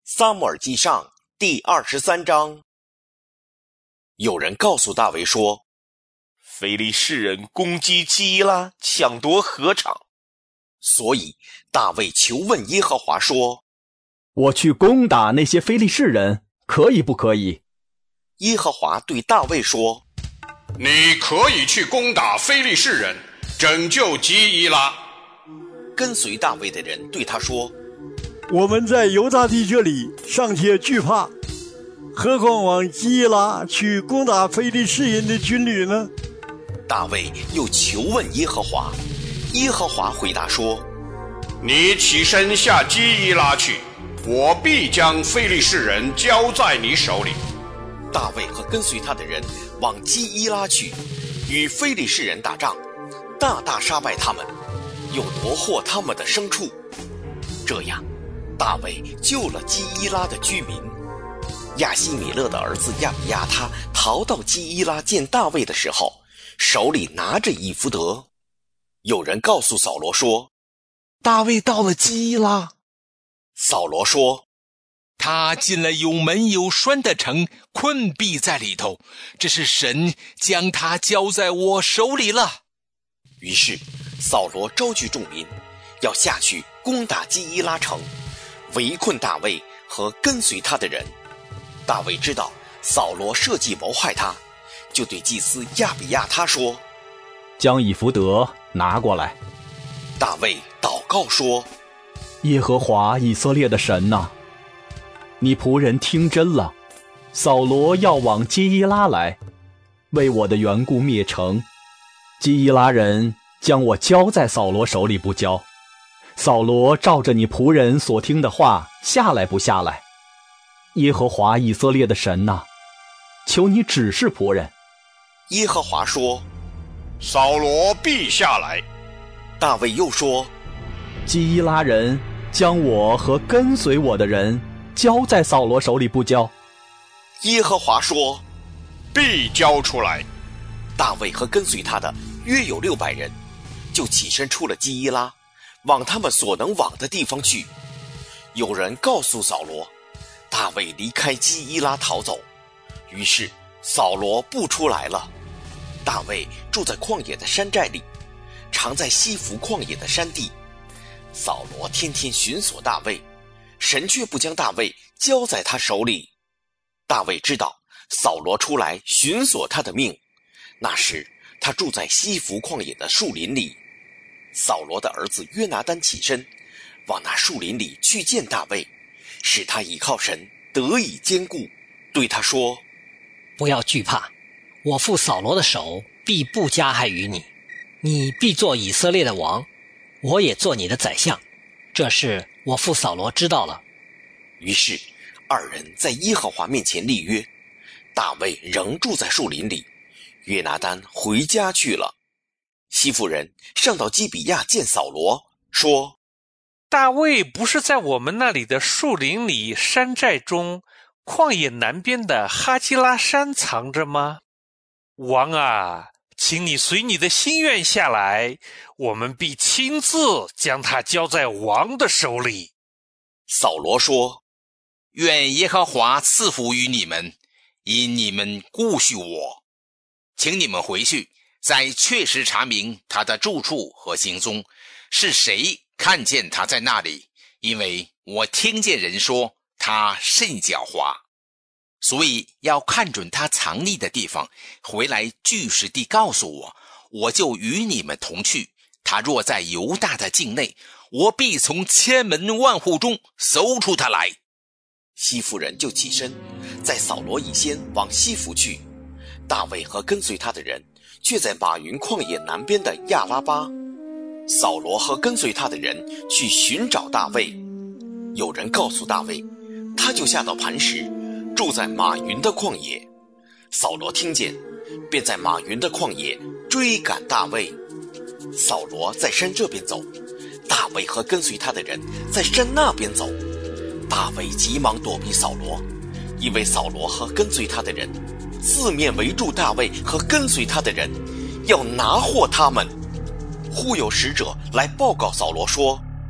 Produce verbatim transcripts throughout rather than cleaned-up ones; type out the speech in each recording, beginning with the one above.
撒母耳记上第二十三章。有人告诉大卫说， 非利士人攻击基伊拉，抢夺禾场。 所以大卫求问耶和华说， 我去攻打那些非利士人，可以不可以？ 耶和华对大卫说， 你可以去攻打非利士人，拯救基伊拉。 跟随大卫的人对他说， 我们在犹大地这里尚且惧怕，何况往基伊拉去攻打非利士人的军旅呢？ 大卫又求问耶和华，耶和华回答说， 你起身下基伊拉去，我必将非利士人交在你手里。 大卫和跟随他的人往基伊拉去，与非利士人打仗，大大杀败他们，又夺获他们的牲畜。这样大卫救了基伊拉的居民。亚希米勒的儿子亚比亚他逃到基伊拉见大卫的时候，手里拿着以弗得。有人告诉扫罗说， 大卫到了基伊拉。 扫罗说， 他进了有门有栓的城，困闭在里头，这是神将他交在我手里了。 于是扫罗召集众民，要下去攻打基伊拉城，围困大卫和跟随他的人。大卫知道扫罗设计谋害他，就对祭司亚比亚他说， 将以弗得拿过来。 大卫祷告说， 耶和华以色列的神哪，你仆人听真了，扫罗要往基伊拉来，为我的缘故灭城，基伊拉人将我交在扫罗手里不交，扫罗照着你仆人所听的话下来不下来？耶和华以色列的神哪，求你指示仆人。 耶和华说， 扫罗必下来。 大卫又说， 基伊拉人将我和跟随我的人交在扫罗手里不交？ 耶和华说， 必交出来。 大卫和跟随他的约有六百人，就起身出了基伊拉，往他们所能往的地方去。有人告诉扫罗，大卫离开基伊拉逃走，于是扫罗不出来了。大卫住在旷野的山寨里，常在西弗旷野的山地。扫罗天天寻索大卫，神却不将大卫交在他手里。大卫知道扫罗出来寻索他的命，那时他住在西弗旷野的树林里。扫罗的儿子约拿单起身，往那树林里去见大卫，使他倚靠神得以坚固，对他说， 不要惧怕，我父扫罗的手必不加害于你，你必做以色列的王，我也做你的宰相。这事我父扫罗知道了。 于是二人在耶和华面前立约，大卫仍住在树林里，约拿单回家去了。西弗人上到基比亚见扫罗，说， 大卫不是在我们那里的树林里、山寨中、旷野南边的哈基拉山藏着吗？王啊，请你随你的心愿下来，我们必亲自将他交在王的手里。 扫罗说， 愿耶和华赐福于你们，因你们顾恤我。请你们回去，再确实查明他的住处和行踪，是谁看见他在那里，因为我听见人说他甚狡猾，所以要看准他藏匿的地方，回来据实地告诉我，我就与你们同去。他若在犹大的境内，我必从千门万户中搜出他来。 西弗人就起身，在扫罗以先往西弗去。大卫和跟随他的人却在马云旷野南边的亚拉巴。扫罗和跟随他的人去寻找大卫，有人告诉大卫，他就下到磐石，住在马云的旷野。扫罗听见，便在马云的旷野追赶大卫。扫罗在山这边走，大卫和跟随他的人在山那边走。大卫急忙躲避扫罗，因为扫罗和跟随他的人四面围住大卫和跟随他的人，要拿获他们。忽有使者来报告扫罗说，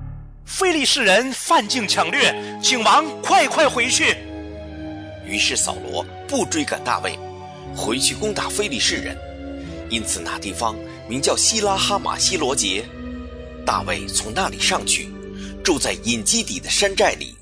非利士人犯境抢掠，请王快快回去。” 于是扫罗不追赶大卫，回去攻打非利士人，因此那地方名叫希拉哈马希罗杰。大卫从那里上去，住在隐基底的山寨里。